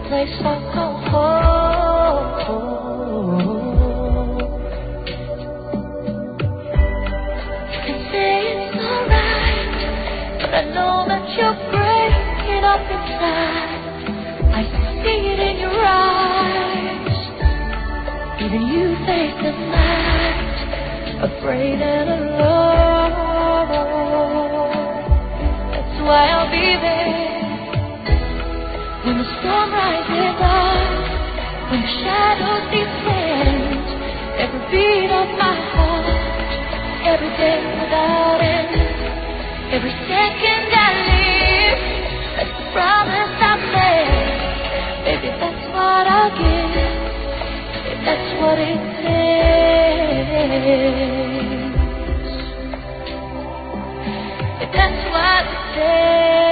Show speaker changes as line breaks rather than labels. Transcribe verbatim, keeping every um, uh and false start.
place I call home. You can say it's alright, but I know that you're breaking up inside. I see it in your eyes. Even you face the night, afraid and alone. That's why I'll be there when the storm rises up, when the shadows descend. Every beat of my heart, every day without end, every second I live, that's the promise I made. Baby, that's what I'll give, if that's what it takes, if that's what it takes.